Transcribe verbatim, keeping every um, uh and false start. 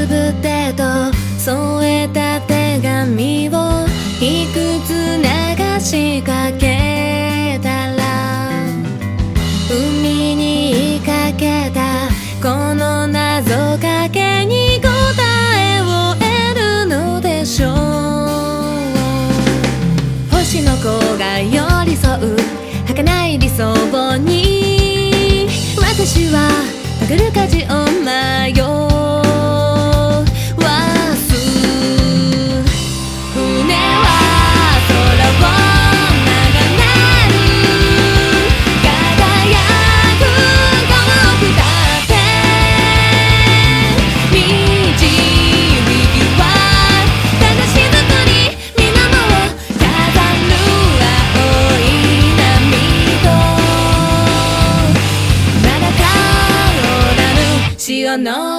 ぶってと添えた手紙をいくつ流しかけたら海にかけたこの謎かけに答えを得るのでしょう。星の子が寄り添う儚い理想に私はたぐる舵を迷う潮の